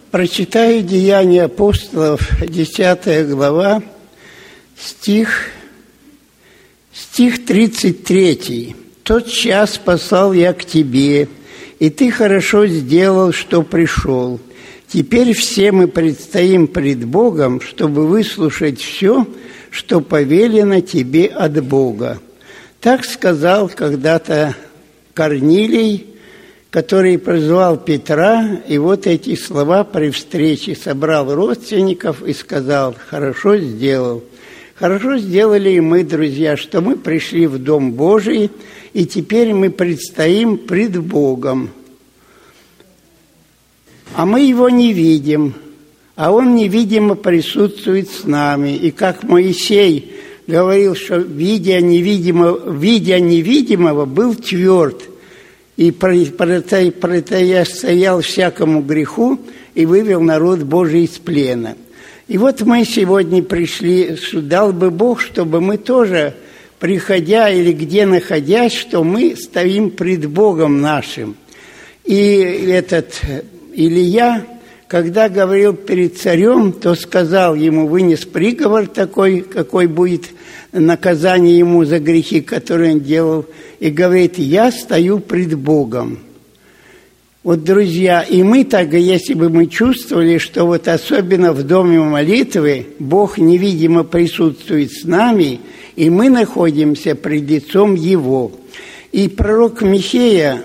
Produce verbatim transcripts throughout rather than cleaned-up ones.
Прочитаю Деяния апостолов, десятая глава, стих, стих тридцать три. «Тот час послал я к тебе, и ты хорошо сделал, что пришел. Теперь все мы предстоим пред Богом, чтобы выслушать все, что повелено тебе от Бога». Так сказал когда-то Корнилий, который призвал Петра, и вот эти слова при встрече собрал родственников и сказал: «Хорошо сделал». Хорошо сделали и мы, друзья, что мы пришли в Дом Божий, и теперь мы предстоим пред Богом. А мы Его не видим, а Он невидимо присутствует с нами. И как Моисей говорил, что видя невидимого, видя невидимого, был тверд, и противостоял всякому греху, и вывел народ Божий из плена. И вот мы сегодня пришли, дал бы Бог, чтобы мы тоже, приходя или где находясь, что мы стоим пред Богом нашим. И этот Илия, когда говорил перед царем, то сказал ему, вынес приговор такой, какой будет наказание ему за грехи, которые он делал, и говорит: «Я стою пред Богом». Вот, друзья, и мы так, если бы мы чувствовали, что вот особенно в доме молитвы Бог невидимо присутствует с нами, и мы находимся пред лицом Его. И пророк Михея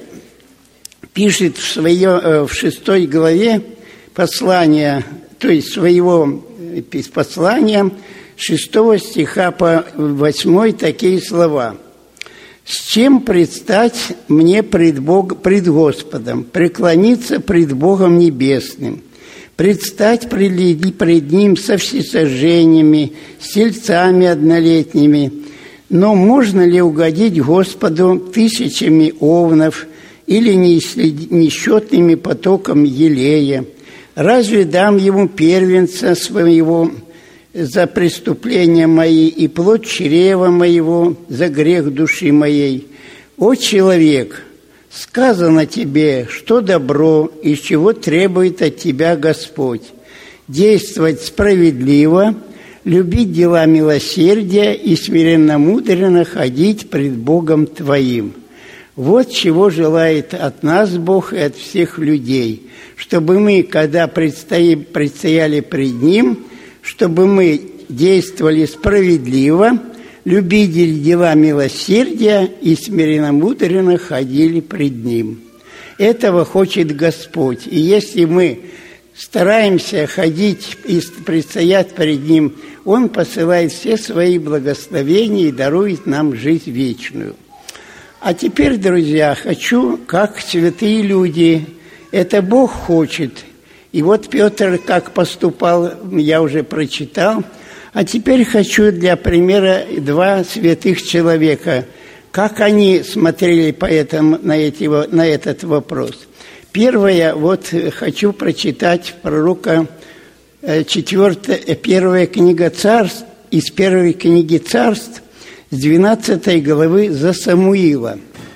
пишет в, свое, в шестой главе послания, то есть своего послания, шестого стиха по восьмой такие слова: «С чем предстать мне пред, Бог, пред Господом, преклониться пред Богом Небесным, предстать пред, пред Ним со всесожжениями, с тельцами однолетними? Но можно ли угодить Господу тысячами овнов или несчетными потоками елея? Разве дам Ему первенца своего за преступления мои и плоть чрева моего за грех души моей? О человек, сказано тебе, что добро и чего требует от тебя Господь: действовать справедливо, любить дела милосердия и смиренно-мудренно ходить пред Богом твоим». Вот чего желает от нас Бог и от всех людей, чтобы мы, когда предстоим, предстояли пред Ним, чтобы мы действовали справедливо, любили дела милосердия и смиренно-мудренно ходили пред Ним. Этого хочет Господь. И если мы стараемся ходить и предстоять пред Ним, Он посылает все свои благословения и дарует нам жизнь вечную. А теперь, друзья, хочу, как святые люди, это Бог хочет. И вот Петр как поступал, я уже прочитал. А теперь хочу для примера два святых человека, как они смотрели по этому, на, эти, на этот вопрос. Первое, вот хочу прочитать пророка четвёртая, первая книга Царств, из первой книги Царств, с двенадцатой главы за Самуила.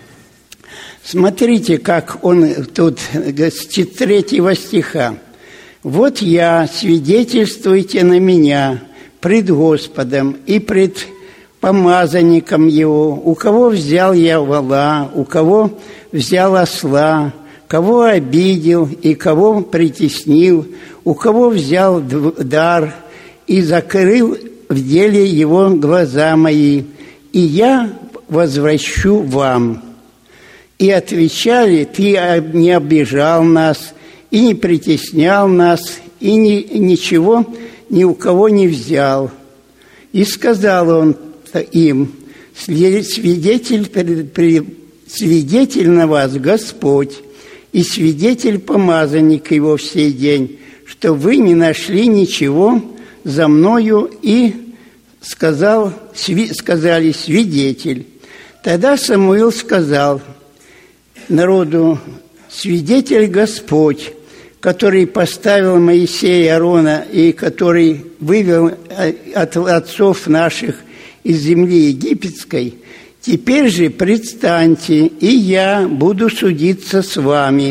Смотрите, как он тут, с третьего стиха. «Вот я, свидетельствуйте на меня пред Господом и пред помазанником Его, у кого взял я вола, у кого взял осла, кого обидел и кого притеснил, у кого взял дар и закрыл в деле его глаза мои, и я возвращу вам». И отвечали: «Ты не обижал нас, и не притеснял нас, и ни, ничего ни у кого не взял». И сказал он им: «Свидетель, свидетель на вас Господь, и свидетель помазанник Его в сей день, что вы не нашли ничего за мною». И сказал, сказали: «Свидетель». Тогда Самуил сказал народу: «Свидетель Господь, который поставил Моисея и Аарона, и который вывел от отцов наших из земли египетской, теперь же предстаньте, и я буду судиться с вами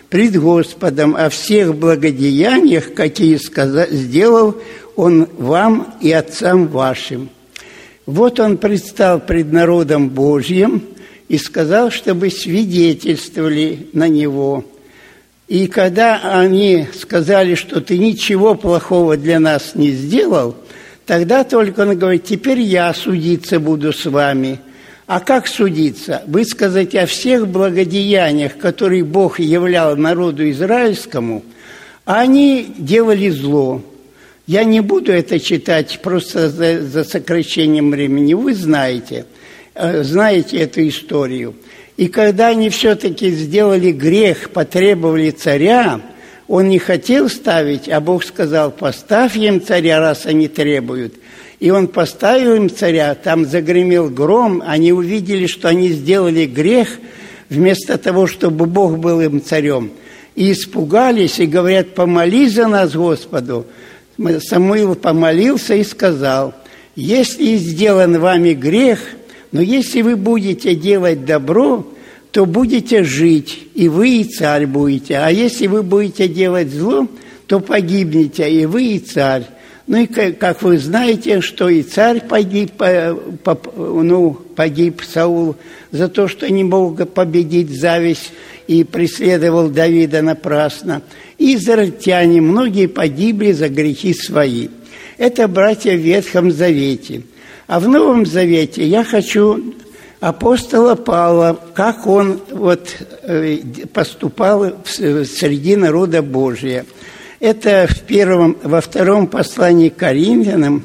пред Господом о всех благодеяниях, какие сказал, сделал Он вам и отцам вашим. Вот Он предстал пред народом Божьим и сказал, чтобы свидетельствовали на Него. И когда они сказали, что Ты ничего плохого для нас не сделал, тогда только Он говорит: теперь я судиться буду с вами. А как судиться? Высказать о всех благодеяниях, которые Бог являл народу израильскому, а они делали зло. Я не буду это читать просто за, за сокращением времени. Вы знаете, знаете эту историю. И когда они все-таки сделали грех, потребовали царя, он не хотел ставить, а Бог сказал: поставь им царя, раз они требуют. И он поставил им царя, там загремел гром, они увидели, что они сделали грех, вместо того, чтобы Бог был им царем. И испугались, и говорят: помолись за нас Господу. Самуил помолился и сказал: если сделан вами грех, но если вы будете делать добро, то будете жить, и вы, и царь будете. А если вы будете делать зло, то погибнете, и вы, и царь. Ну и как вы знаете, что и царь погиб, ну, погиб Саул за то, что не мог победить зависть и преследовал Давида напрасно. И израильтяне, многие погибли за грехи свои. Это братья в Ветхом Завете. А в Новом Завете я хочу апостола Павла, как он вот поступал среди народа Божия. Это в первом, во втором послании к Коринфянам,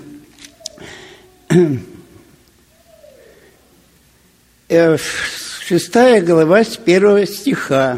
шестая глава с первого стиха.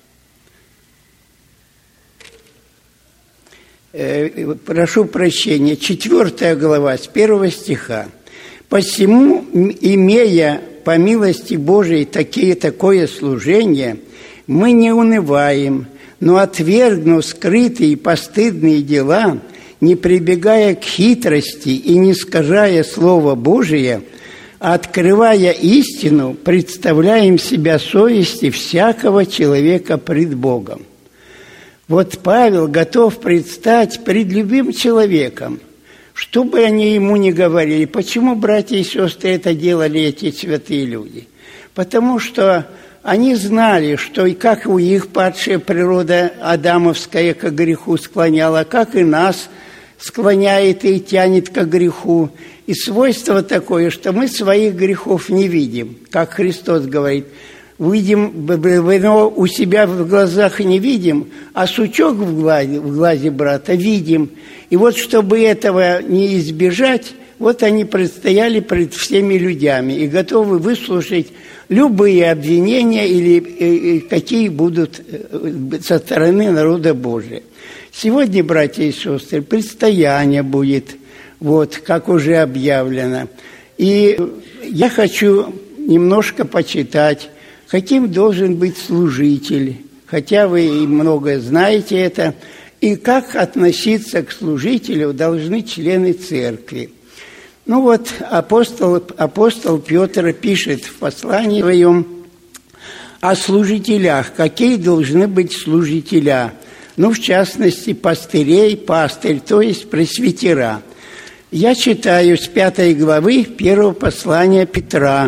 Прошу прощения, четвертая глава с первого стиха. «Посему, имея по милости Божией такие, такое служение, мы не унываем, но, отвергнув скрытые и постыдные дела, не прибегая к хитрости и не искажая Слово Божие, а открывая истину, представляем себя совести всякого человека пред Богом». Вот Павел готов предстать пред любым человеком, что бы они ему ни говорили. Почему братья и сестры это делали, эти святые люди? Потому что они знали, что и как у их падшая природа адамовская к греху склоняла, как и нас склоняет и тянет к греху. И свойство такое, что мы своих грехов не видим, как Христос говорит. Видим вино у себя в глазах не видим, а сучок в глазе, в глазе брата видим. И вот, чтобы этого не избежать, вот они предстояли пред всеми людьми и готовы выслушать любые обвинения или какие будут со стороны народа Божия. Сегодня, братья и сестры, предстояние будет, вот, как уже объявлено. И я хочу немножко почитать, каким должен быть служитель, хотя вы и многое знаете это, и как относиться к служителю должны члены церкви. Ну вот апостол, апостол Петр пишет в послании своем о служителях, какие должны быть служителя, ну в частности пастырей, пастырь, то есть пресвитера. Я читаю с пятой главы первого послания Петра.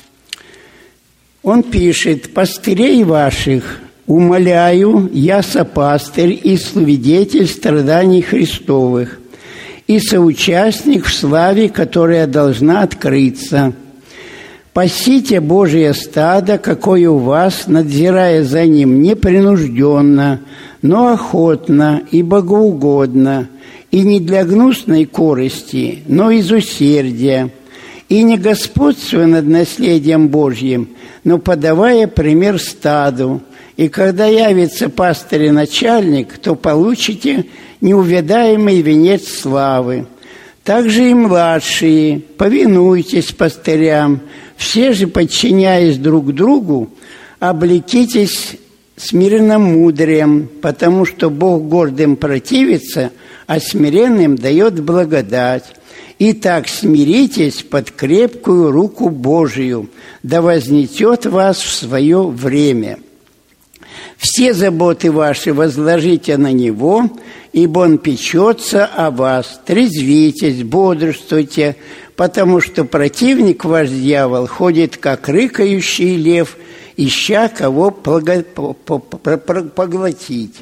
Он пишет: «Пастырей ваших умоляю, я сопастырь и свидетель страданий Христовых, и соучастник в славе, которая должна открыться. Пасите Божие стадо, какое у вас, надзирая за ним непринужденно, но охотно и богоугодно, и не для гнусной корысти, но из усердия, и не господствуя над наследием Божьим, но подавая пример стаду. И когда явится пастырь и начальник, то получите неувядаемый венец славы. Также и младшие, повинуйтесь пастырям, все же, подчиняясь друг другу, облекитесь смиренномудрием, потому что Бог гордым противится, а смиренным дает благодать. Итак, смиритесь под крепкую руку Божию, да вознесет вас в свое время». Все заботы ваши возложите на Него, ибо Он печется о вас. Трезвитесь, бодрствуйте, потому что противник ваш дьявол ходит, как рыкающий лев, ища кого поглотить».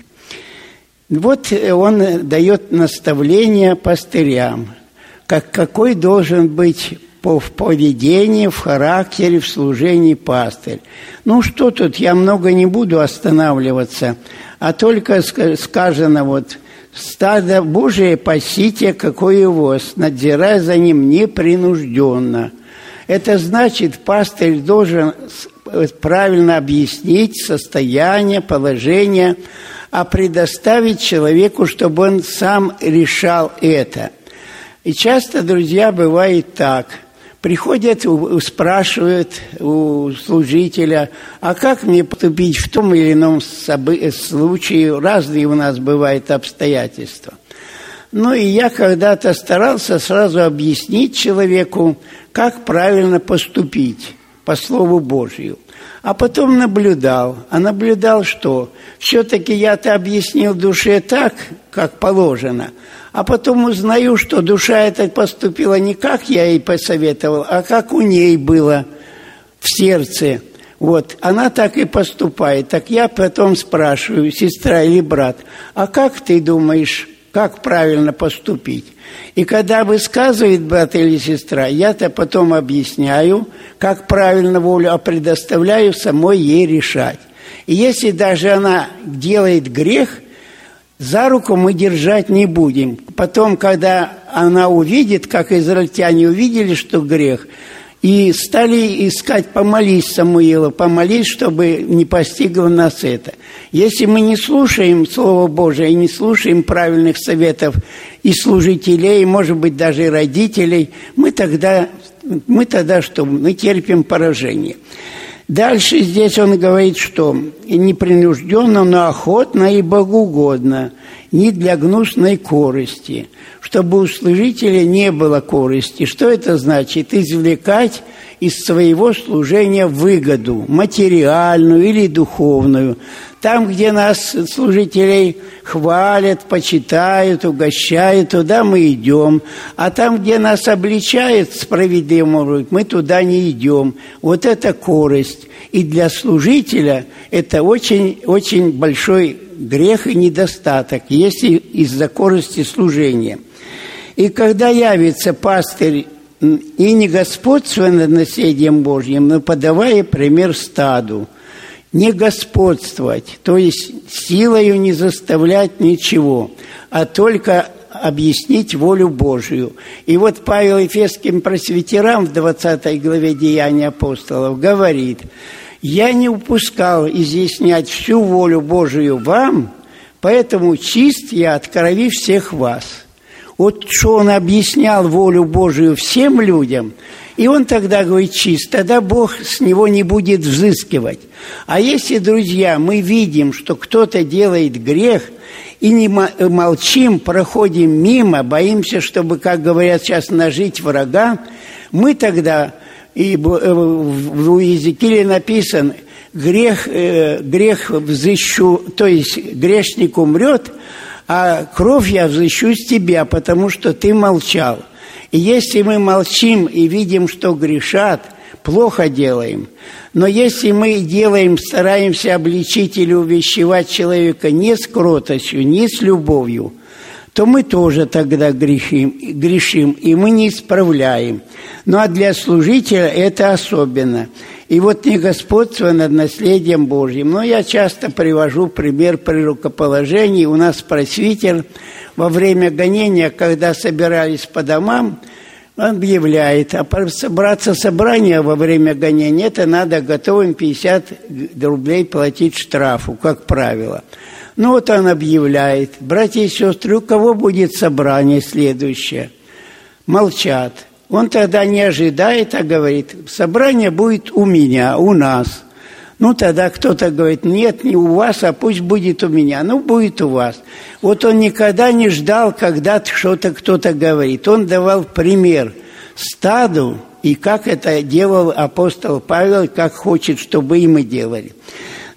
Вот он дает наставление пастырям, как какой должен быть в поведении, в характере, в служении пастырь. Ну что тут, я много не буду останавливаться, а только сказано вот: «Стадо Божие пасите, какое воз, надзирая за ним непринужденно». Это значит, пастырь должен правильно объяснить состояние, положение, а предоставить человеку, чтобы он сам решал это. И часто, друзья, бывает так. Приходят, спрашивают у служителя: а как мне поступить в том или ином случае? Разные у нас бывают обстоятельства. Ну и я когда-то старался сразу объяснить человеку, как правильно поступить по Слову Божию. А потом наблюдал. А наблюдал что? Все-таки я-то объяснил душе так, как положено. А потом узнаю, что душа эта поступила не как я ей посоветовал, а как у ней было в сердце. Вот, она так и поступает. Так я потом спрашиваю: сестра или брат, а как ты думаешь, как правильно поступить? И когда высказывает брат или сестра, я-то потом объясняю, как правильно волю, а предоставляю самой ей решать. И если даже она делает грех, за руку мы держать не будем. Потом, когда она увидит, как израильтяне увидели, что грех, и стали искать: помолись, Самуила, помолись, чтобы не постигло нас это. Если мы не слушаем Слово Божие и не слушаем правильных советов и служителей, и, может быть, даже и родителей, мы тогда, мы тогда что? Мы терпим поражение. Дальше здесь он говорит, что непринужденно, но охотно и богоугодно, не для гнусной корысти, чтобы у служителя не было корысти. Что это значит? Извлекать из своего служения выгоду, материальную или духовную. Там, где нас, служителей, хвалят, почитают, угощают, туда мы идем. А там, где нас обличают справедливо, мы туда не идем. Вот это корость. И для служителя это очень-очень большой грех и недостаток, если из-за корости служения. И когда явится пастырь, и не господствуя над наследием Божьим, но подавая пример стаду, не господствовать, то есть силою не заставлять ничего, а только объяснить волю Божию. И вот Павел Ефесским пресвитерам в двадцатой главе Деяний апостолов говорит: «Я не упускал изъяснять всю волю Божию вам, поэтому чист я от крови всех вас». Вот что он объяснял волю Божию всем людям, и он тогда говорит: чист, тогда Бог с него не будет взыскивать. А если, друзья, мы видим, что кто-то делает грех, и не молчим, проходим мимо, боимся, чтобы, как говорят сейчас, нажить врага, мы тогда, и в Иезекииле написано: грех, грех взыщу, то есть грешник умрет, а кровь я взыщу с тебя, потому что ты молчал. И если мы молчим и видим, что грешат, плохо делаем. Но если мы делаем, стараемся обличить или увещевать человека не с кротостью, не с любовью, то мы тоже тогда грешим, грешим, и мы не исправляем. Ну а для служителя это особенно. И вот не господство над наследием Божьим. Но я часто привожу пример при рукоположении. У нас пресвитер во время гонения, когда собирались по домам, он объявляет: а собраться собрание во время гонения, это надо готовым пятьдесят рублей платить штрафу, как правило. Ну вот он объявляет: братья и сестры, у кого будет собрание следующее? Молчат. Он тогда не ожидает, а говорит: собрание будет у меня, у нас. Ну тогда кто-то говорит: нет, не у вас, а пусть будет у меня. Ну будет у вас. Вот он никогда не ждал, когда что-то кто-то говорит. Он давал пример стаду, и как это делал апостол Павел, как хочет, чтобы и мы делали.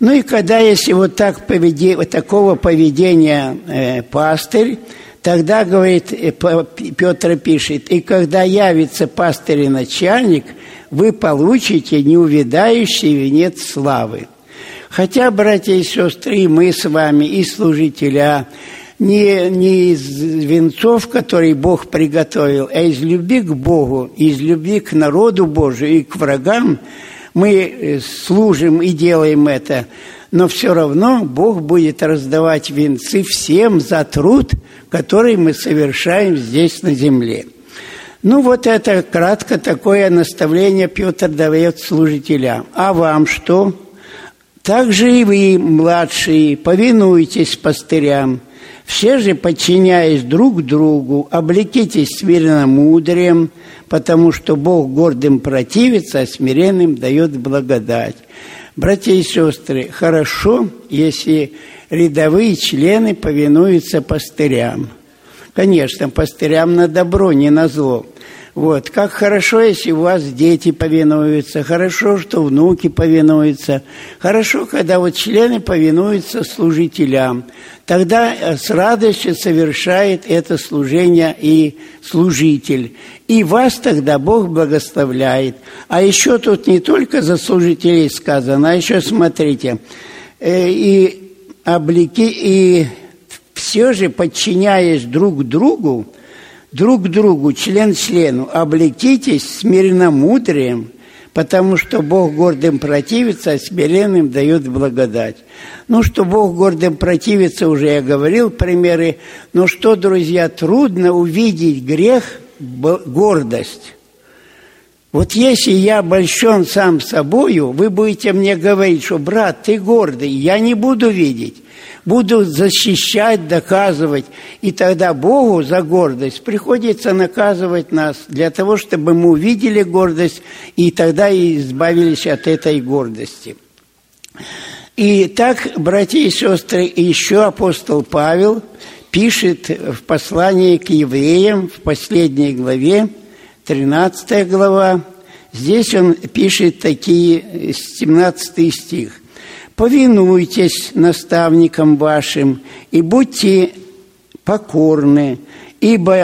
Ну и когда, если вот так поведе, вот такого поведения э, пастырь, тогда, говорит, Петр пишет, и когда явится пастырь и начальник, вы получите неувядающий венец славы. Хотя, братья и сестры, и мы с вами, и служителя, не, не из венцов, которые Бог приготовил, а из любви к Богу, из любви к народу Божию и к врагам мы служим и делаем это. Но все равно Бог будет раздавать венцы всем за труд, который мы совершаем здесь на земле. Ну вот это кратко такое наставление Петр дает служителям. А вам что? Также и вы, младшие, повинуйтесь пастырям. Все же, подчиняясь друг другу, облекитесь смиренномудрием, потому что Бог гордым противится, а смиренным дает благодать. Братья и сестры, хорошо, если рядовые члены повинуются пастырям. Конечно, пастырям на добро, не на зло. Вот. Как хорошо, если у вас дети повинуются, хорошо, что внуки повинуются, хорошо, когда вот члены повинуются служителям. Тогда с радостью совершает это служение и служитель. И вас тогда Бог благословляет. А еще тут не только за служителей сказано, а еще смотрите, и облеки, и все же, подчиняясь друг другу, друг другу, член члену, облекитесь смиренномудрием, потому что Бог гордым противится, а смиренным дает благодать. Ну, что Бог гордым противится, уже я говорил примеры. Но что, друзья, трудно увидеть грех, гордость. Вот если я обольщен сам собою, вы будете мне говорить, что, брат, ты гордый, я не буду видеть. Буду защищать, доказывать. И тогда Богу за гордость приходится наказывать нас для того, чтобы мы увидели гордость и тогда и избавились от этой гордости. И так, братья и сестры, еще апостол Павел пишет в послании к евреям в последней главе, тринадцатая глава, здесь он пишет такие, семнадцатый стих. «Повинуйтесь наставникам вашим и будьте покорны, ибо,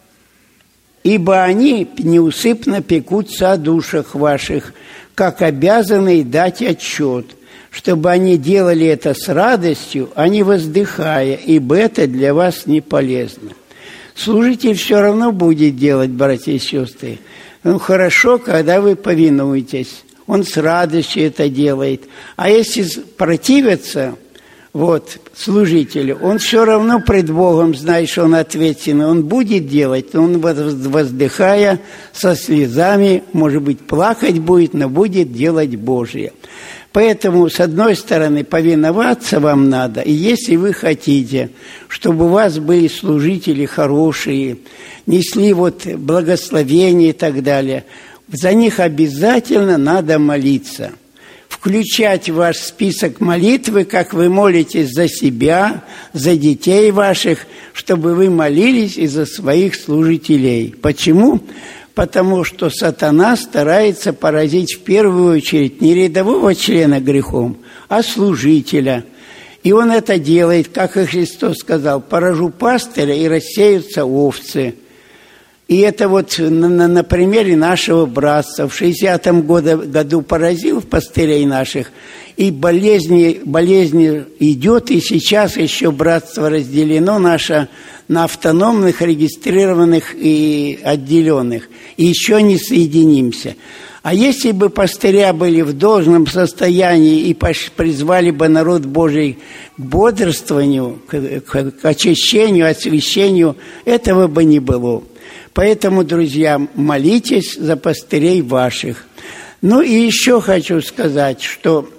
ибо они неусыпно пекутся о душах ваших, как обязаны дать отчет, чтобы они делали это с радостью, а не воздыхая, ибо это для вас не полезно». Служитель все равно будет делать, братья и сестры. Ну, хорошо, когда вы повинуетесь. Он с радостью это делает. А если противится вот, служителю, он все равно пред Богом знает, что он ответственный. Он будет делать, он воздыхая, со слезами, может быть, плакать будет, но будет делать Божие. Поэтому, с одной стороны, повиноваться вам надо. И если вы хотите, чтобы у вас были служители хорошие, несли вот благословение и так далее, за них обязательно надо молиться. Включать в ваш список молитвы, как вы молитесь за себя, за детей ваших, чтобы вы молились и за своих служителей. Почему? Потому что сатана старается поразить в первую очередь не рядового члена грехом, а служителя. И он это делает, как и Христос сказал: «Поражу пастыря, и рассеются овцы». И это вот на, на, на примере нашего братства. В шестидесятом году поразил пастырей наших, и болезни, болезни идет, и сейчас еще братство разделено наше на автономных, регистрированных и отделенных. И еще не соединимся. А если бы пастыря были в должном состоянии и призвали бы народ Божий к бодрствованию, к, к, к очищению, освящению, этого бы не было. Поэтому, друзья, молитесь за пастырей ваших. Ну и еще хочу сказать, что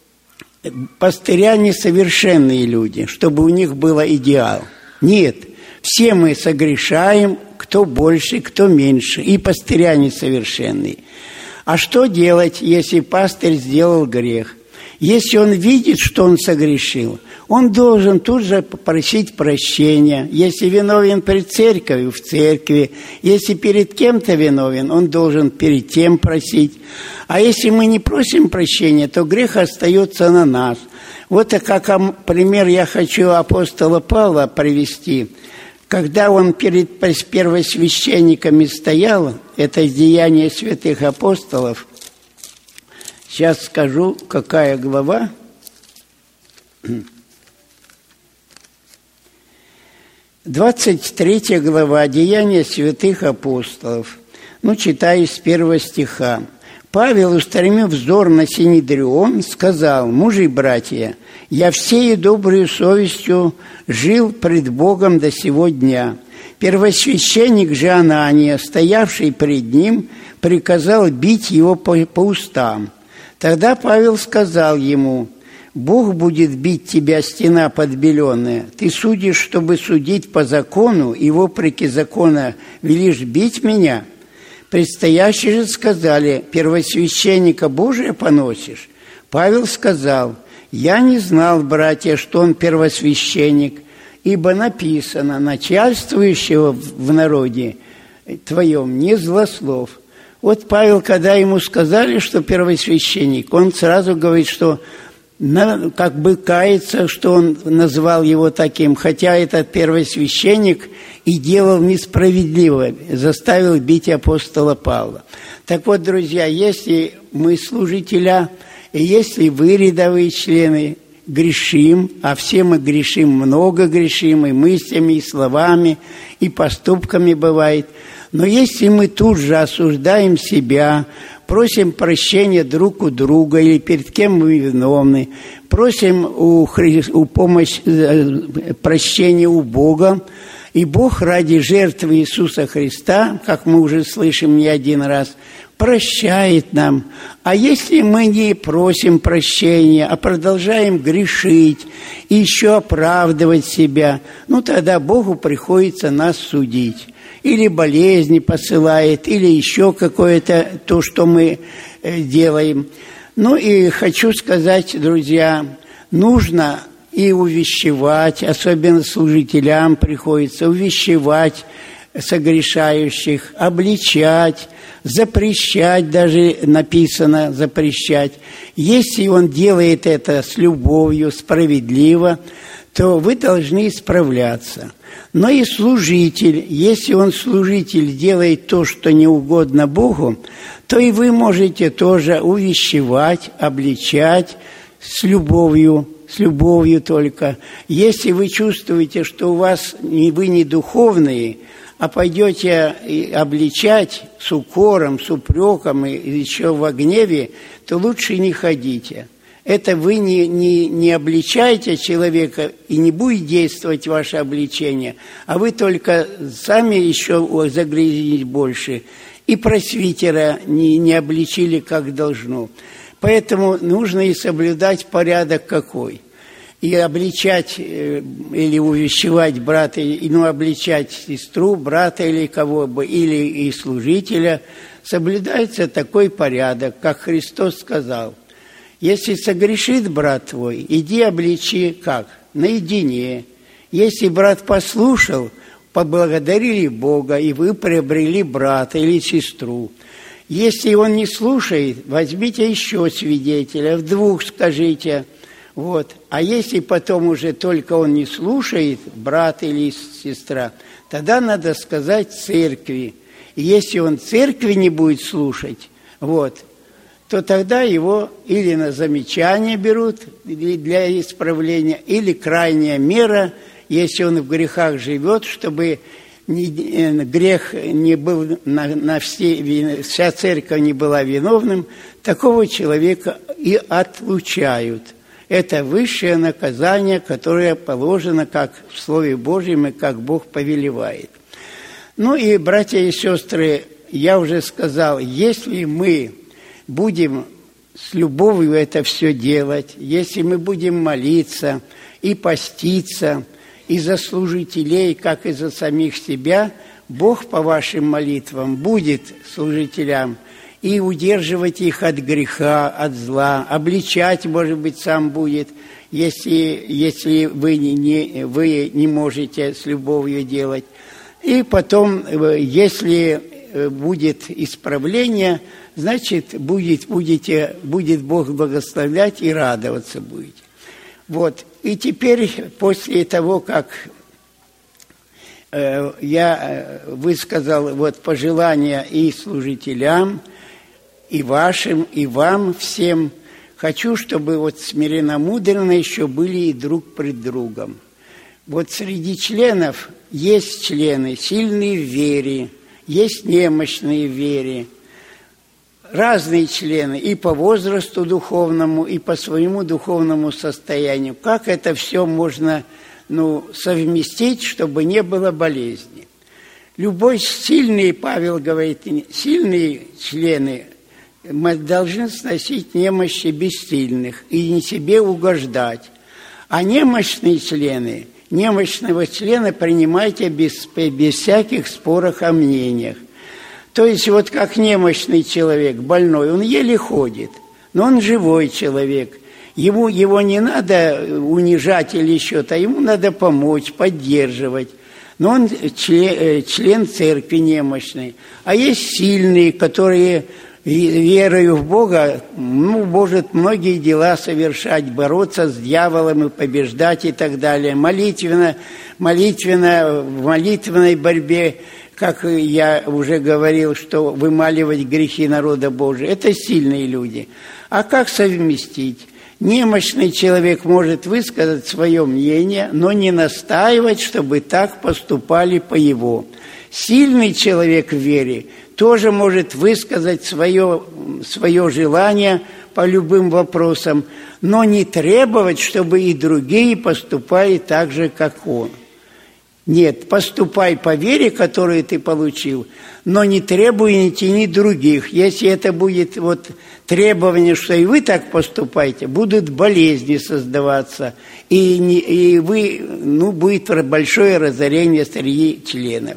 пастыря несовершенные люди, чтобы у них был идеал. Нет, все мы согрешаем, кто больше, кто меньше, и пастыря несовершенные. А что делать, если пастырь сделал грех? Если он видит, что он согрешил, он должен тут же попросить прощения. Если виновен перед церковью, в церкви. Если перед кем-то виновен, он должен перед тем просить. А если мы не просим прощения, то грех остается на нас. Вот как пример я хочу апостола Павла привести. Когда он перед первосвященниками стоял, это Деяния святых апостолов, сейчас скажу, какая глава. двадцать третья глава Деяния святых апостолов. Ну, читаю с первого стиха. Павел, устремив взор на Синедрион, сказал: «Мужи и братья, я всею доброю совестью жил пред Богом до сего дня». Первосвященник же Анания, стоявший пред ним, приказал бить его по, по устам. Тогда Павел сказал ему: «Бог будет бить тебя, стена подбеленная. Ты судишь, чтобы судить по закону, и вопреки закона велишь бить меня?» Предстоящие же сказали: «Первосвященника Божия поносишь?» Павел сказал: «Я не знал, братья, что он первосвященник, ибо написано: начальствующего в народе твоем не злослов». Вот Павел, когда ему сказали, что первосвященник, он сразу говорит, что как бы кается, что он назвал его таким, хотя этот первосвященник и делал несправедливо, заставил бить апостола Павла. Так вот, друзья, если мы служителя, и если вы, рядовые члены, грешим, а все мы грешим, много грешим, и мыслями, и словами, и поступками бывает, но если мы тут же осуждаем себя, просим прощения друг у друга или перед кем мы виновны, просим у, Хри... у помощи, прощения у Бога, и Бог ради жертвы Иисуса Христа, как мы уже слышим не один раз, прощает нам. А если мы не просим прощения, а продолжаем грешить и еще оправдывать себя, ну тогда Богу приходится нас судить. Или болезни посылает, или еще какое-то то, что мы делаем. Ну и хочу сказать, друзья, нужно и увещевать, особенно служителям приходится увещевать согрешающих, обличать, запрещать, даже написано запрещать. Если он делает это с любовью, справедливо, то вы должны исправляться. Но и служитель, если он, служитель, делает то, что не угодно Богу, то и вы можете тоже увещевать, обличать с любовью, с любовью только. Если вы чувствуете, что у вас вы не духовные, а пойдете обличать с укором, с упреком и еще во гневе, то лучше не ходите. Это вы не, не, не обличаете человека, и не будет действовать ваше обличение, а вы только сами еще загрязнитесь больше, и пресвитера не, не обличили, как должно. Поэтому нужно и соблюдать порядок какой. И обличать или увещевать брата, ну, обличать сестру, брата или кого бы, или и служителя, соблюдается такой порядок, как Христос сказал. Если согрешит брат твой, иди обличи как? Наедине. Если брат послушал, поблагодарили Бога, и вы приобрели брата или сестру. Если он не слушает, возьмите еще свидетеля, в двух скажите. Вот. А если потом уже только он не слушает, брат или сестра, тогда надо сказать церкви. И если он церкви не будет слушать, вот, то тогда его или на замечание берут для исправления, или крайняя мера, если он в грехах живет, чтобы не, грех не был на, на все, вся церковь не была виновным, такого человека и отлучают. Это высшее наказание, которое положено как в Слове Божьем и как Бог повелевает. Ну и, братья и сестры, я уже сказал, если мы будем с любовью это все делать, если мы будем молиться и поститься и за служителей, как и за самих себя, Бог по вашим молитвам будет служителям и удерживать их от греха, от зла, обличать, может быть, сам будет. если, если вы, не, вы не можете с любовью делать. И потом, если будет исправление, значит, будет, будете, будет Бог благословлять и радоваться будете. Вот. И теперь, после того, как э, я высказал вот, пожелания и служителям, и вашим, и вам всем, хочу, чтобы вот смиренно-мудренно еще были и друг пред другом. Вот среди членов есть члены сильные в вере, есть немощные в вере. Разные члены и по возрасту духовному, и по своему духовному состоянию. Как это все можно ну, совместить, чтобы не было болезни? Любой сильный, Павел говорит, сильные члены мы должны сносить немощи бессильных и не себе угождать. А немощные члены, немощного члена принимайте без, без всяких споров о мнениях. То есть вот как немощный человек, больной, он еле ходит, но он живой человек. Ему, его не надо унижать или что-то, ему надо помочь, поддерживать. Но он член, член церкви немощный. А есть сильные, которые верою в Бога, ну, может многие дела совершать, бороться с дьяволом и побеждать и так далее. Молитвенно, молитвенно, в молитвенной борьбе, как я уже говорил, что вымаливать грехи народа Божия, это сильные люди. А как совместить? Немощный человек может высказать свое мнение, но не настаивать, чтобы так поступали по его. Сильный человек в вере тоже может высказать свое, свое желание по любым вопросам, но не требовать, чтобы и другие поступали так же, как он. Нет, поступай по вере, которую ты получил, но не требуй, не тяни других. Если это будет вот требование, что и вы так поступаете, будут болезни создаваться, и, не, и вы, ну, будет большое разорение среди членов.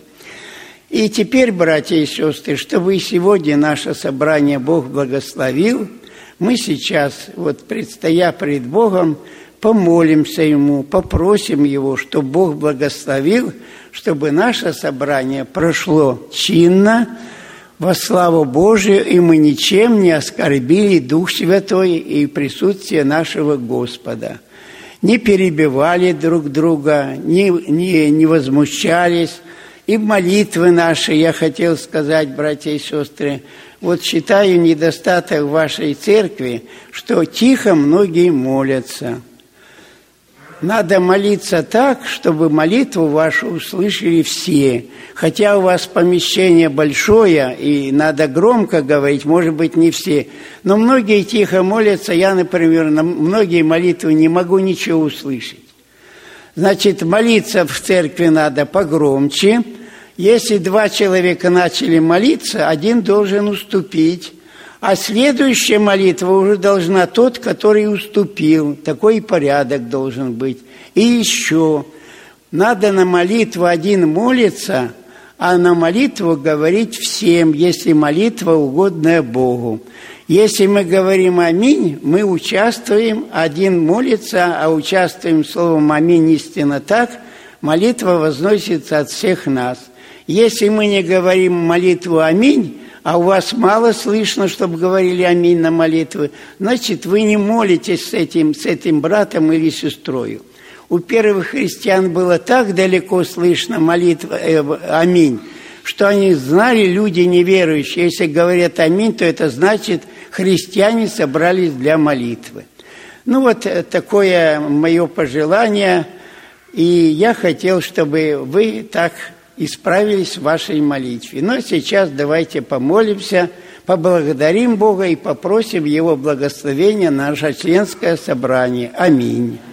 И теперь, братья и сестры, чтобы сегодня наше собрание Бог благословил, мы сейчас, вот предстоя пред Богом, помолимся Ему, попросим Его, чтобы Бог благословил, чтобы наше собрание прошло чинно, во славу Божию, и мы ничем не оскорбили Дух Святой и присутствие нашего Господа. Не перебивали друг друга, не, не, не возмущались. И молитвы наши, я хотел сказать, братья и сестры, вот считаю недостаток вашей церкви, что тихо многие молятся. Надо молиться так, чтобы молитву вашу услышали все. Хотя у вас помещение большое, и надо громко говорить, может быть, не все. Но многие тихо молятся. Я, например, на многие молитвы не могу ничего услышать. Значит, молиться в церкви надо погромче. Если два человека начали молиться, один должен уступить. А следующая молитва уже должна тот, который уступил. Такой порядок должен быть. И еще, надо на молитву один молиться, а на молитву говорить всем, если молитва угодная Богу. Если мы говорим «Аминь», мы участвуем, один молится, а участвуем словом «Аминь» истинно так, молитва возносится от всех нас. Если мы не говорим молитву «Аминь», а у вас мало слышно, чтобы говорили «Аминь» на молитвы, значит, вы не молитесь с этим, с этим братом или сестрой. У первых христиан было так далеко слышно молитва э, «Аминь», что они знали, люди неверующие, если говорят «Аминь», то это значит, христиане собрались для молитвы. Ну вот такое мое пожелание, и я хотел, чтобы вы так исправились в вашей молитве. Но сейчас давайте помолимся, поблагодарим Бога и попросим Его благословения на наше членское собрание. Аминь.